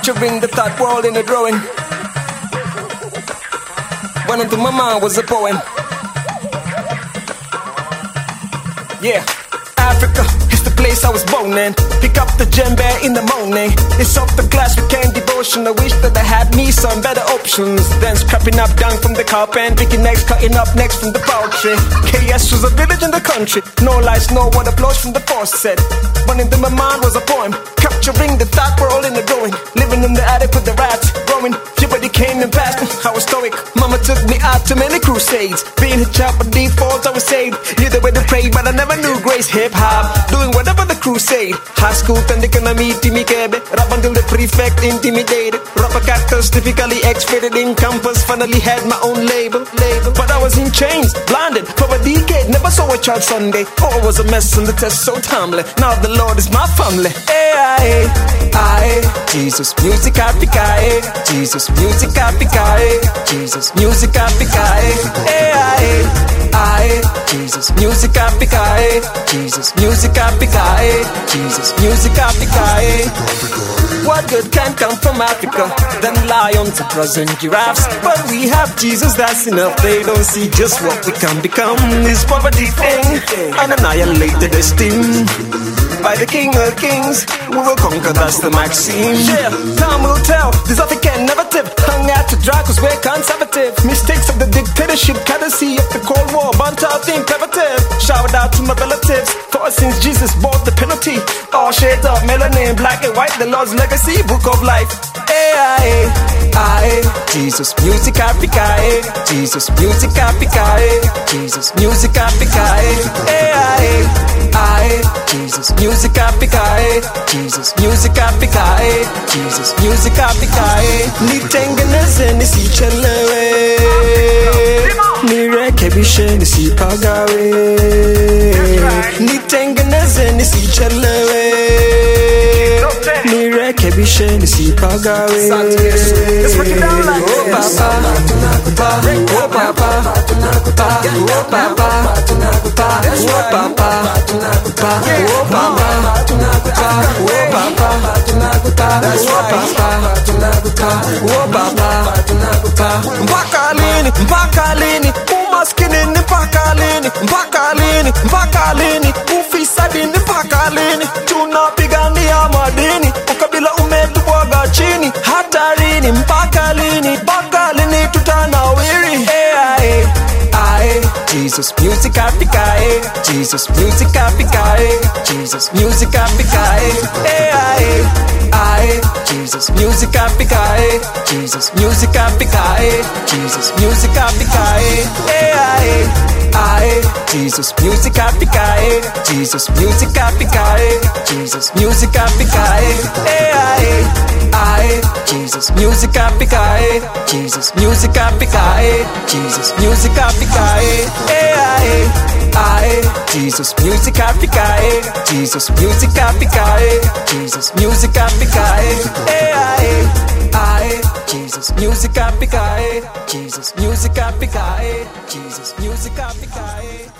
capturing the thought world in a drawing. One into my mind was a poem. Yeah, Africa is the place I was born in. Pick up the djembe in the morning. It's off the class with cane devotion. I wish that I had me some better options than scrapping up down from the carpet, picking next, cutting up next from the poultry. KS was a village in the country. No lights, no water flows from the faucet. One into my mind was a poem, capturing the thought world in the drawing. Living in the attic with the rats growing. Everybody came and passed me. I was stoic. Mama took me out to many crusades. Being a child by default, I was saved. Knew the way to pray, but I never knew grace. Hip hop, doing whatever the crusade. High school, tandikana Timmy Kebe. Rap until the prefect intimidated. Rapper cactus, typically X-rated in campus. Finally had my own label. But I was in chains, blinded for a decade. Never saw a church Sunday. Oh, I was a mess on the test, so timely. Now the Lord is my family. Jesus, music Africa, Jesus, music Africa, Jesus, music Africa, Jesus, music Africa, Jesus, music Africa, Jesus, music Africa. What good can come from Africa than lions, zebras and giraffes? But we have Jesus, that's enough. They don't see just what we can become. This poverty thing, unannihilated esteem. By the King of Kings, we will conquer, that's the maxim. Yeah, time will tell, this African never tip. Hung out to dry cause we're conservative. Mistakes of the dictatorship, courtesy of the Cold War, burnt out the imperative. Shout out to my relatives, for since Jesus bought the penalty. All shades of melanin, black and white, the Lord's legacy, book of life. Jesus, music Africa, Jesus, music Africa, Jesus, music Africa, Jesus, music Africa, Jesus, music Africa, Jesus, music Africa. Nitengeneze nisichelewe, nirekebishe nisipagawe. Nitengeneze nisichelewe, nirekebishe nisipagawe. Let's break it down like this. Oh papa, oh papa, mpaka lini umaskini ni mpaka lini, mpaka lini ufisadi ni mpaka lini, tunapigania madini ukabila umetubwaga chini, hatarini mpaka lini tutanawiri. Jesus, music Africa, Jesus, music Africa, Jesus, music Africa, Jesus, music Africa, Jesus, music Africa, Jesus, music Africa, Jesus, music Africa, Jesus, music Africa, Jesus, music Africa, Jesus, music Africa, Jesus, music Africa, Jesus, music Africa, Jesus, music Africa, Jesus, music Africa, Jesus, music Africa, Jesus, music Africa, Jesus, music Africa, Jesus, music Africa.